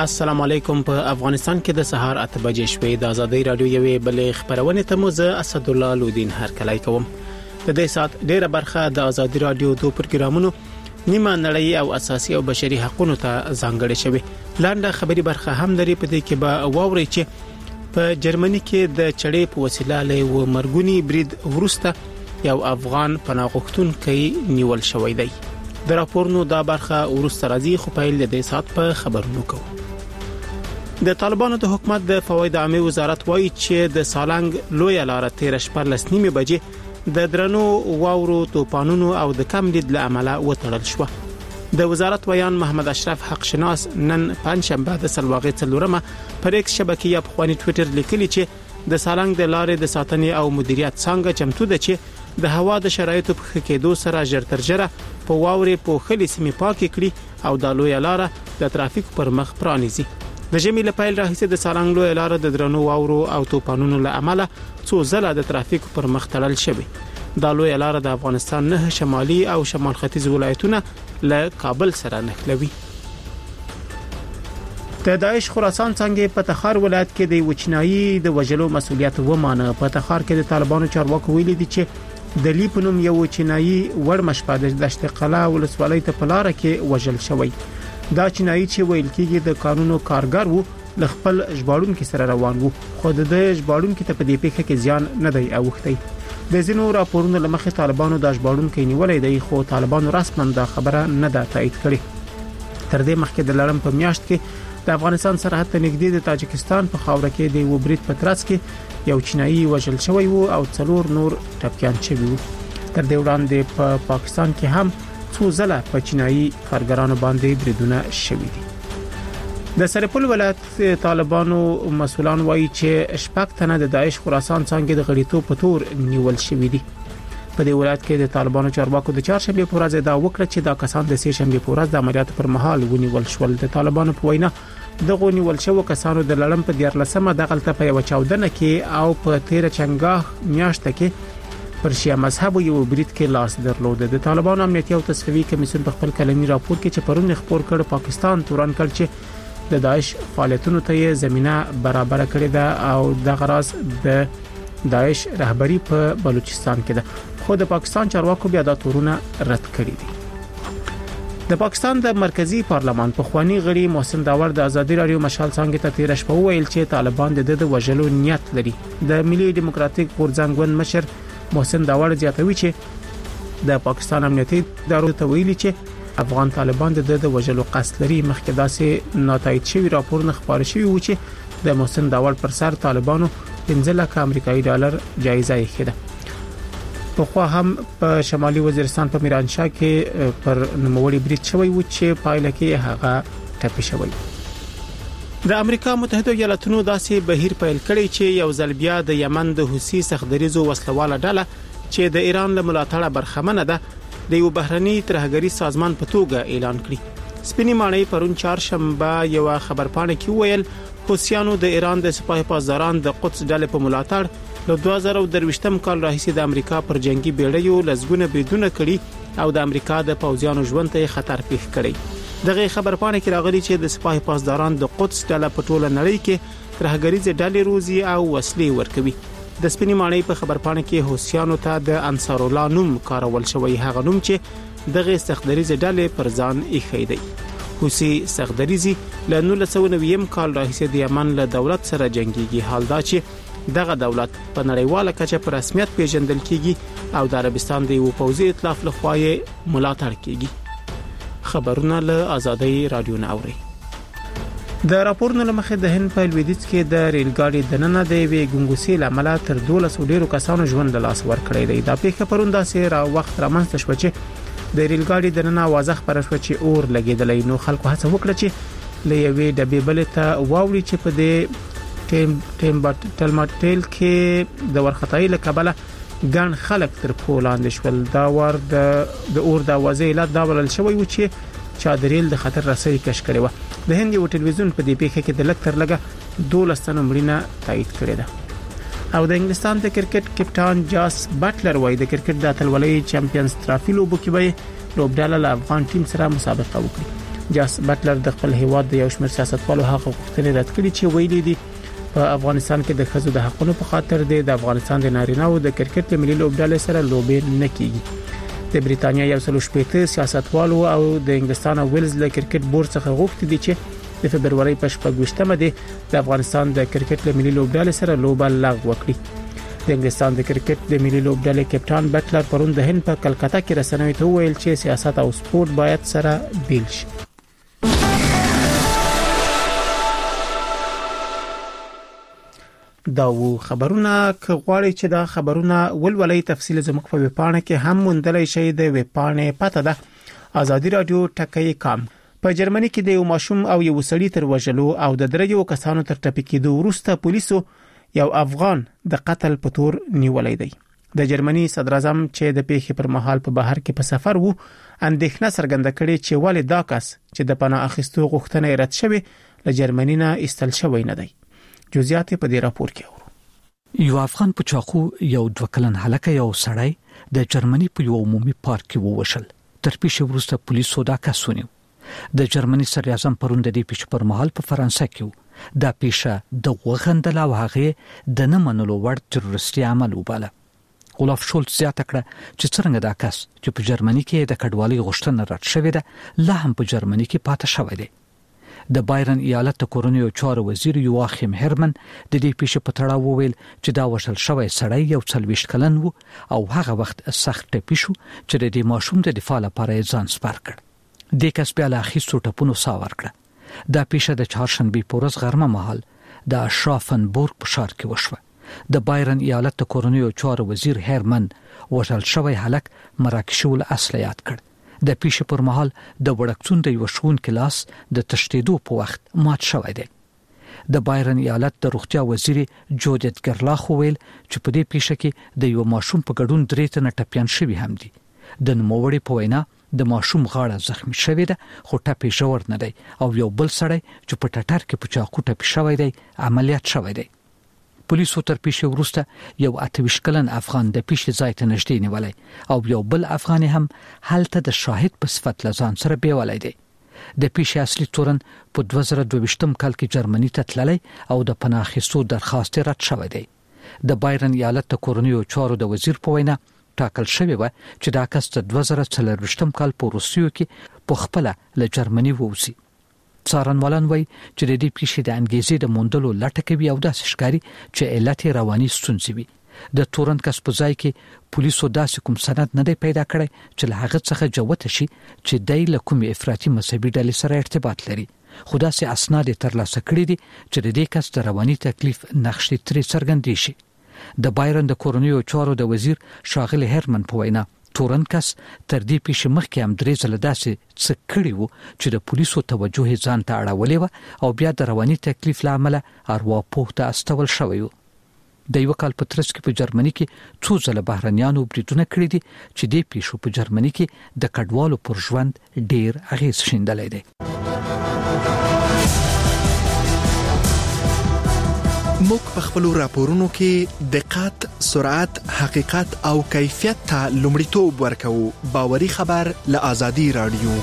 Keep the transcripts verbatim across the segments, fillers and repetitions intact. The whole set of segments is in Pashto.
السلام علیکم. په افغانستان کې د سهار اته بجې شوې د ازادي رادیو یوې بلې خبرونه ته مو زه اسد الله لودین هرکلی کوم. د دې سات ډیره برخه د ازادي رادیو دوه پروګرامونو نیمه نړۍ او اساسي او بشري حقوقو ته ځانګړې شوی. لاندې خبري برخه هم لري په دې کې به واوري چې په جرمني کې د چړې په وسیله له و مرګونی برید ورسته یو افغان پناهغښتونکو نیول شوی دی. د راپورونو دا برخه ورسته راځي خو په دې د سات په خبرونو کوو. د طالبانو د حکومت د فواید عامه وزارت وایي چې د سالنګ لوی لار تیر شپږ لسنیمه بجې د درنو واورو توپانونو او د کم لید له امله وټړل شو. د وزارت ویان محمد اشرف حق شناس نن پنځشنبه د سلواغې څلورمه پر ایکس شبکې په خواني ټوئیټر لیکلی چې د سالنګ د لارې د ساتنې او مدیریت څنګه چمتو ده چې د هوا د شرایطو په کېدو سره ژر تر ژره په واورې په خلي سیمې پاکې کړي او د لوی لار د ترافیک پر مخ پرانیزي. د ژمي له پیل راهیسې د سالنګ لوی لار د درنو واورو او توپانونو له امله څو ځله د ترافیک پر مخ تړل شوی. د لوی لار د افغانستان نه شمالي او شمال ختیځ ولایتونه له کابل سره نښلوي. د داعش خراسان څنګه په تخار ولایت کې د وچنایي د وجلو مسولیت ومانه. په تخار کې د طالبانو چارواکو ویلي دي چې د لیپنوم یو چینایي ور مشپاد د دشت قلا ولسوالۍ ته پلاره کې وجل شوی. دا چینایي چې ویل کېږي د قانونو کارګر وو ل خپل ژباړونکو سره روان وو خو د ژباړونکو ته په دې پیښه کې زیان نه دی اوښتی. د زینو راپورونو لمخې طالبانو د ژباړونکو نیولې دی خو طالبانو رسماً دا خبره نه ده تایید کړې. تر دې مخکې د لړم په میاشت کې د افغانستان سرحد ته نږدې د تاجکستان په خاوره کې د وبریت پترس کې یو چینایي وژل شوی وو او څلور نور ټپيان شوی وو. تر دې وړاندې په پا پاکستان کې هم څو ځله په چینایي کارګرانو باندې بریدونه شوي دي. د سرپل ولایت طالبانو مسولان وایي چې شپږ تنه د داعش خراسان څنګه د غړیتوب په تور نیول شوي دي. په دې ولایت کې د طالبانو چارواکو د چهارشنبه په ورځ دا وکړه چې دا کسان د سه شنبه په ورځ د عملیاتو پر مهال ونیول شول. د طالبانو په وینا د غونیول شو کسانو د لړم په دیارلسمه دغلطه په یو چاودنه کې او په تیر چنګاه میاشت کې پر شیعه مذهب یو برید کې لاس درلود. د طالبانو امنیتي او تصفیوي کمیسیون په خپل کلمي راپور کې چې پرون خبر کړ پاکستان تورن کړ چې د داعش فعالیتونو ته زمينه برابر کړې ده او د غراس د داعش رهبری په بلوچستان کې ده خو د پاکستان چارواکو بیا دا تورونه رد کړی دي. د پاکستان د مرکزی پارلمان په خواني غړي محسن داور د ازادي رادیو مشال څنګه ته تیر شپه ویل چې طالبان د د وژلو نیت لري. د ملي ډیموکراتیک غورځنګ مشر محسن داور زیاتوي چې د پاکستان امنیتي ادارو ته ویلي چې افغان طالبان د د وژلو قصد لري. مخکې داسې ناتایید شوی راپور نه خبر شوی و چې د محسن داور پر سر طالبانو پنځه لک امریکایي ډالر جایزه یې کړه. په خو هم په شمالي وزیرستان په میرانشاه کې پر نوموړي برید شوی و چې پایله کې هغه ټپي شوی. د امریکا متحده ایالاتونو داسې بهیر پیل کړی چې یو ځل بیا د یمن د حوثي سختدریزو وسلواله ډله چې د ایران له ملاتړه برخمنه ده د یو بهرني ترهګری سازمان په توګه اعلان کړی. سپینی ماڼۍ پرون چهارشنبه یو خبرپاڼه کې ویل حوثیانو د ایران د سپاه پاسداران د قدس ډلې په ملاتړ له دوه زره درویشتم کال راهیسې د امریکا پر جنگي بیړیو لزګونه بریدونه کړي او د امریکا د پوځیانو ژوند ته خطر پیښ کړي. دغه خبرپاڼه کې راغلي چې د سپاه پاسداران د قدس ډله په ټوله نړۍ کې ترهګریزه ډلې روزي او وسلې ورکوي. د سپینی ماڼۍ په خبرپاڼه کې حوثیانو ته د انصار الله نوم کارول شوی، هغه نوم چې دغه سختدریزه ډلې پر ځان ایښی دی. حوثي سختدریزي له نولس سوه نوي کال راهیسې د یمن له دولت سره جنگيږي. حال دا چې دغه دولت په نړیواله کچه په رسمیت پیژندل کیږي او د عربستان د یو پوځي ائتلاف لخوا یې ملاتړ کیږي. خبرونه له ازادي رادیو نه اوري. د راپورونو لمخې د هند په لویدیځ کې د ریلګاډي دننه د وی ګنګوسي لامل تر دولس ډیرو کسانو ژوند له لاس ورکړی دی. دا پیښه پرون داسې را وخت رامنځته شو چې د ریلګاډي دننه واضح پر شو چې اور لګیدلی. نو خلکو هڅه وکړه چې له یوې ډبې بل ته واوړي چې په دې ټیم ټیم بټ ټلماټیل کې د ورختای له کبله ګڼ خلک تر پولاند شول. دا ور د د اور د وازې لا دا ولل شوی و چې چادرېل د خطر رسۍ کش کړي و. د هند یو ټلویزیون په دې پیښه کې د لکتر لګه دولس تنو مړینه تایید کړې ده. او د انګلستان د کرکټ کپټان جاس بټلر وایي د کرکټ د اتلولۍ چمپیونز ټرافي لوبو کې به لوبډاله له افغان ټیم سره مسابقه وکړي. جاس بټلر د خپل هیواد د یو شمېر سیاستوالو حق غوښتنې رد کړې چې ویلي دي په افغانستان کې د ښځو د حقوقو په خاطر د افغانستان د نارینه او د کرکټ ملي لوبډلې سره لوبې نه کیږي. د بریتانیا یو سل شپږ سیاستوالو او د انګلستان او ویلز له کرکټ بورډ څخه غوښتي دي چې د فبرवरी په شپږمه د افغانستان د کرکټ ملي لوبډلې سره لوبه لغوه کړي. د انګلستان د کرکټ د ملي لوبډلې کپټان بټلر پرون د هند په کلکتا کې رسنیو ته ویل چې سیاست او سپورت باید سره بیل شي. دا و خبرونه کغواړي چې دا خبرونه ولولې تفصیل زموږ په ویبپاڼه کې هم موندلای شئ. د ویبپاڼې پته ده آزادي رادیو ټکي کام. په جرمني کې د یو ماشوم او یو سړي تر وژلو او د دریو کسانو تر ټپي کېدو وروسته پولیسو یو افغان د قتل په تور نیولې دی. د جرمني صدر اعظم چې د پیښې پر مهال په بهر کې په سفر وو اندېښنه څرګنده کړې چې ولې دا کس چې د پناه اخیستو غوښتنه رد شوې له جرمني نه ایستل شوی نه دی. جزئیات په دې راپور کې اورو. یو افغان په چاقو یو دوه کلن هلک یو سړی د جرمني په یو عمومي پارک کې ووشل. تر پیښې وروسته پولیسو دا کس ونیو. د جرمني صدر اعظم پرون د دې پیښې پر مهال په فرانسه کې دا پیښه د وغندل او هغه د نه منلو وړ تروریستي عمل وباله. اولف شولټ زیاته کړه چې څنګه دا کس چې په جرمني کې د کډوالۍ غوښتنه رد شوې ده لا هم په جرمني کې پاتې شوی دی. د بایرن ایالت کورونیو چارو وزیر یواخیم هرمن د دې پیښې په تړاو وویل چې دا وشل شوی سړی یو څلويشت کلن وو او هغه وخت سخت ټپي شو چې د دې ماشوم د دفاع لپاره ځان سپار کړ. د کس بیا له اخیستو ټپونو ساور کړ. دا پیښه د چهارشنبه په ورځ غرمه مهال د اشرافنبورګ په ښار کې وشوه. د بایرن ایالت کورونیو چارو وزیر هرمن وشل شوی هلک مراکشول اصل یاد کړ. د پیښې پر مهال د وړکتون د یو شون کلاس د تشدیدو په وخت مات شوی دی. د بایرن ایالت د روغتیا وزیر جودت ګرلاخ ویل چې په دې پیښه کې د یو ماشوم په ګډون درې تنه ټپيان شوي هم دي. د نوموړي په وینا د ماشوم غاړه زخمی شوې ده خو ټپي ژور نه دی او یو بل سړی چې په ټټر کې په چاقو ټپي شوی دی عملیات شوی دی. پولیسو تر پیښې وروسته یو اتویشت کلن افغان د پیښې ځای ته نږدې نیولای او یو بل افغان هم هلته د شاهد په صفت لزان سره بیولای دی. د پیښې اصلي تورن په دوه زره دوه کال کې جرمني ته تللی او د پناه اخیستو درخواست رد شوی دی. د بایرن ایالت کورونیو چارو د وزیر په وینا ټاکل شوی و چې دا کس د دوه زره څلور کال په روسیو کې په خپل له جرمني ووسی. څارنوالان وایي چې د دې پیښې د انګیزې د موندلو لټه کوي او داسې ښکاري چې علت رواني ستونزې وي. د تورن کس په ځای کې پولیسو داسې کوم سند نه دی پیدا کړی چې له هغه څخه جوته شي چې دای له کومې افراطي مذهبي ډلې سره ارتباط لري. خو داسې اسناد ترلاسه کړي دي چې د دې کس د رواني تکلیف نقشې ترې څرګندې شي. د بایرن د کورونیو چارو د وزیر شاغل هرمن په وینا تورن کس تر دې پیښې مخکې هم درې ځله داسې څه کړي وو چې د پولیسو توجه ځان ته اړولې و او بیا د رواني تکلیف له امله ارواپوه ته استول شوی و. د یو کال په ترڅ کې په جرمني کې څو ځله بهرنیانو بریدونه کړي دي چې دې پیښو په جرمني کې د کډوالو پر ژوند ډیر اغیز شیندلی دی. موږ په خپل راپورونو کې دقت، سرعت، حقیقت او کیفیت ته لومړیتوب ورکوو. باوري خبر له آزادي رادیو.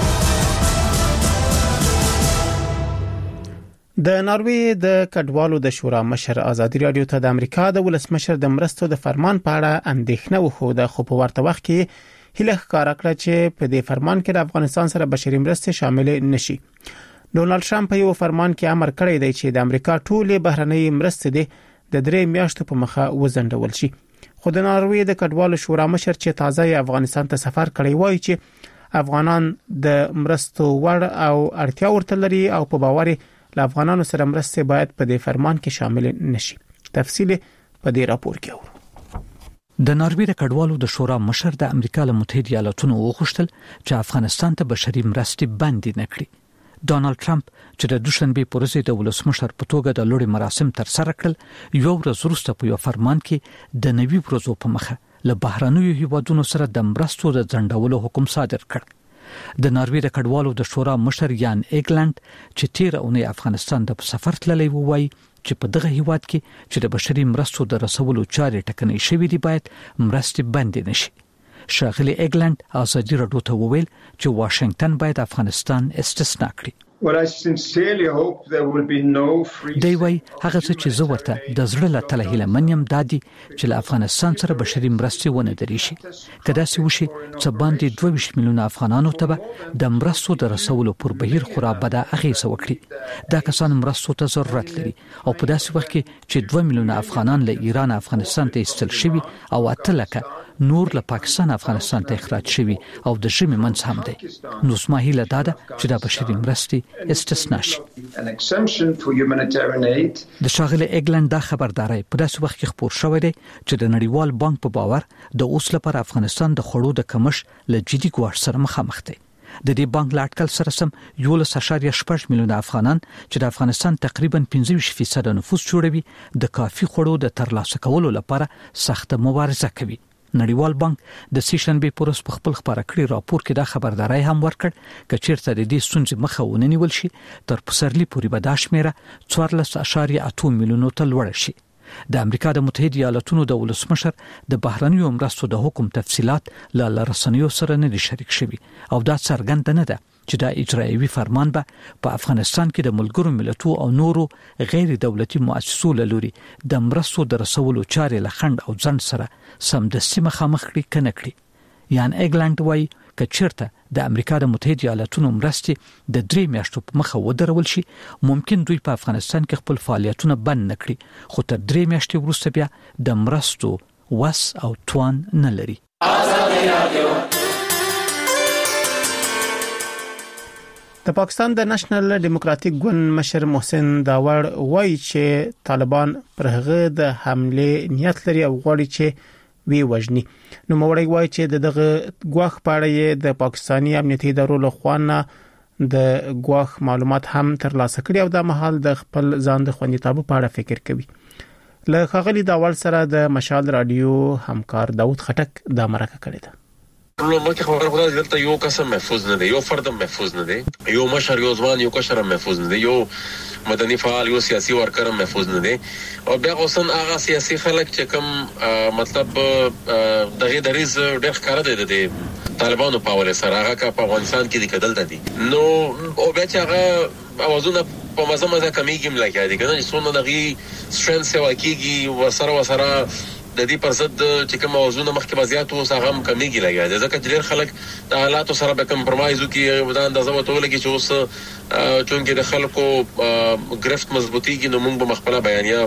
د ناروې د کډوالو د شورا مشر آزادي رادیو ته د امریکا د ولسمشر د مرستو د فرمان په اړه اندېښنه وښوده خو په ورته وخت کې هیله ښکاره کړه چې په دې فرمان کې د افغانستان سره بشري مرستې شامل نشي. ډونالد ټرمپ په یو فرمان کې امر کړی دی چې د امریکا ټولې بهرنۍ مرستې د درې میاشتو په مخه وزندول شي. خو د ناروې د کډوالو شورا مشر چې تازه افغانستان ته سفر کړی وایي چې افغانان د مرستو وړ او اړتیا ورته لري او په باور له افغانانو سره مرستې باید په دې فرمان کې شامل نشي. تفصیل په دې راپور کې اورو. د ناروې د کډوالو د شورا مشر د امریکا له متحده ایالاتونو وغوښتل چې افغانستان ته بشري مرستې بندي نه کړي. ډونالد ټرمپ چې د دوشنبه په ورځ د ولسمشر په توګه د لوړ مراسم تر سره کړل یو ورځ وروسته په یو فرمان کې د نوي ورځو په مخه له بهرنیو هیوادونو سره د مرستو د ځنډولو حکم صادر کړ. د ناروې د کډوالو د شورا مشر یان ایګلند چې تیر اونۍ افغانستان ته په سفر تللی وایي چې په دغه هیواد کې چې د بشري مرستو د رسولو چارې ټکنۍ شوې دي باید مرستې بندې نشي. شاغلي اګلند ازادي راډیو ته وویل چې واشنگټن باید افغانستان استثنا کړي. Well, I sincerely hope there will be no free. دی وای هغه څه چې زه ورته د زړه له تله هیله منیم دادي چې له افغانستان سره بشري مرستې ونه دري شي. کدا سې وشي چې باندې دوه ویشت میلیونه افغانانو ته د مرستو د رسولو پر بهیر خورا بده اغیزه وکړي. دا کسان مرستو ته ضرورت لري او په داسې وخت کې چې دوه میلیونه افغانان له ایران افغانستان ته ایستل شوي او اته لکه نور له پاکستان افغانستان ته اخراج شوي او د ژمي منځ هم دی. نو زما هیله دا ده چې دا بشري مرستې استثنا شي. د شاغلي اګلند دا خبرداري په داسې وخت کې خبر شوې ده چې د نړیوال بانک په باور د اوس لپاره افغانستان د خړو د کمش له جدي ګواښ سره مخامخ دی. د دې بانک لاټکل سره سم یولس اشاریه شپږ میلیونه افغانان چې د افغانستان تقریبا پنځه ویشت فیصد نفوس جوړوي د کافي خړو د ترلاسه کولو لپاره سخت مبارزه کوي. نړیوال بانک د سیشنبه پورس په خپل خبره کړی راپور کې دا خبرداري هم ورکړ چې چیرته د دې ستونزې مخه ونیول شي تر پسرلي پورې به دا شمیره څوارلس اشاریه اته میلیونو ته لوړ شي. د امریکا د متحده ایالاتونو د ولسمشر د بهرنیو مرستو د حکم تفصيلات له رسنیو سره نه دي شریک شوي او دا څرګند نه ده چې دا اجرایوي فرمان به په افغانستان کې د ملګرو ملتونو او نورو غیر دولتي مؤسسو له لوري د مرستو د رسولو چارې له خند او ځند سره سمدستي مخامخ کړي کنه کړي. یان اګلند وای کچرته د امریکا د متحده ایالاتونو مرستې د درې میاشتو په مخه ودرول شي ممکن دوی په افغانستان کې خپل فعالیتونه بند نکړي خو تر درې میاشتې وروسته بیا د مرستو وس او توان نه لري. د پاکستان د نېشنل ډیموکراټیک ګوند مشر محسن داور وایي چې طالبان پر هغه د حمله نیت لري او غواړي چې وی وجني. نو موري وایي چې دغه غواخ پاړې د پاکستاني امنیتي ادارو له خوا نه د غواخ معلومات هم ترلاسه کړي او د محل د خپل ځان د خوندیتابه په اړه فکر کوي. له خغلی داول سره د مشال رادیو همکار داوود خټک د مرکه کړی ده. نو مکه خبره خدا دلته یو قسم محفوظ نه دی، یو فرد محفوظ نه دی، یو مشر یو ځوان یو کشر محفوظ نه دی، یو مدني فعال یو سیاسي ورکر محفوظ نه دی او بیا اوسن هغه سیاسي خلک چې کوم مطلب دغه دریز ډېر ښکار دی د طالبانو په وله سره هغه کا په افغانستان کې د کدل دي. نو او بیا چې هغه اوازونه په مزه مزه کمیږي ملګری دي کنه چې څونه دغه سترنث واکیږي وسره وسره د دې پر ضد چې کوم موضوعونه مخکې بازیات او هغه کمیږي لګیا ځکه چې ډېر خلک د حالاتو سره به کمپرمایز وکړي د اندازه وته لګي چې اوس چونکه د خلکو گرفت مضبوطیږي نو موږ به مخبره بیانیا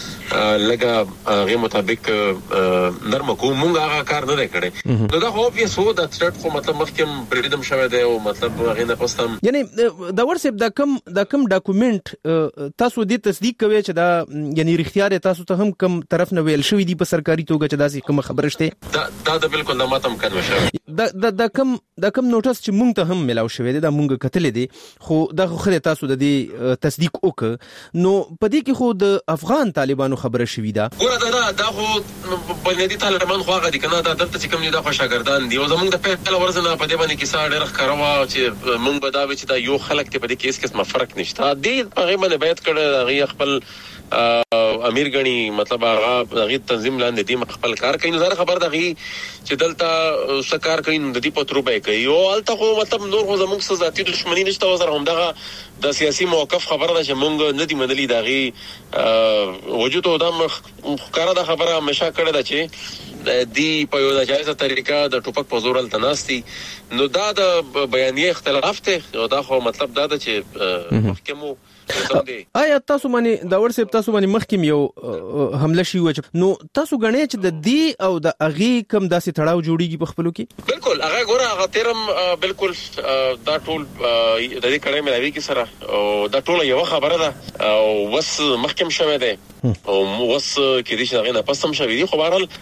لګا غي مطابق نرم کو موږ هغه کار نه کړی. نو دا خو په سو د ترټ خو مطلب مخکې بریډم شوه دی او مطلب غي نه پستم یعنی دا ورسې د کم د کم ډاکومېنټ تاسو دې تصدیق کوي چې دا یعنی اختیار تاسو ته هم کم طرف نه ویل شوی دی په سرکاري توګه چې دا سي کوم خبره شته دا دا د بالکل نه ماتم کړو شوی دا د کم د کم نوټس چې مونږ ته هم ملاو شوی دی دا مونږ کتلې دي خو دا خو تاسو د دې تصدیق وک نو پدې کې خو د افغان طالبانو خبره شوی دا ګوره دا دا خو بنیادی طالبان خو هغه دي کنه دا دلته چې کوم دي دا خو شاګردان دي او زمونږ د پیل ورزنه په دې باندې کې ساړه ډېر ښکاروا چې مونږ به دا چې دا یو خلک ته په دې کې هیڅ قسمه فرق نشته دی هغه باندې بیت کړه هغه خپل امیر غنی مطلب هغه هغه تنظیم لاندې دي خپل کار کوي نو زره خبر دغه چې دلته سکار کوي د دې پتروبه کوي او الته خو مطلب نور خو زموږ ذاتي دښمنی نشته وزره هم دغه د سیاسي موقف خبره ده چې مونږ نه دی مدلي دغه وجود او د مخکاره د خبره مشه کړه ده چې دی په یو ناجایزه طریقه د ټوپک په زور التناستي نو دا د بیانیه اختلاف ته او دا خو مطلب دا ده چې محکمو آیا تاسو باندې دا ورسې تاسو باندې مخکې یو حمله شي و نو تاسو غنئ چې د دې او د اغي کم داسې تړاو جوړیږي په خپلو کې بالکل هغه ګوره هغه تیرم بالکل دا ټول د دې کړه مې لوي کې سره او دا ټول یو خبره ده او وس محکم شوه ده او وس کې دي چې هغه نه پسم شوی دي خو بهرحال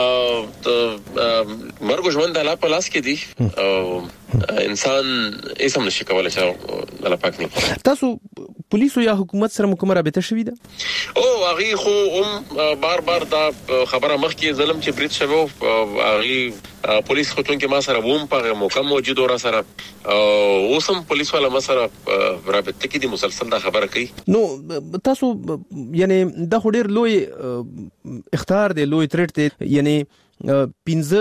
مرګ ژوند د لا په لاس کې دي او انسان اسم نشي کولای چې الله پاک نه تاسو پولیسو یا حکومت سره کومه رابطه شوې ده او هغه خو هم بار بار دا خبره مخکې ظلم چې برید شوه هغه پولیس خو څنګه ما سره ووم په موقع موجود ور سره او سم پولیس والا ما سره رابطه کې دي مسلسل دا خبره کوي نو تاسو یعنی دا ډېر لوی اختیار دی لوی ترټ دی یعنی پنځه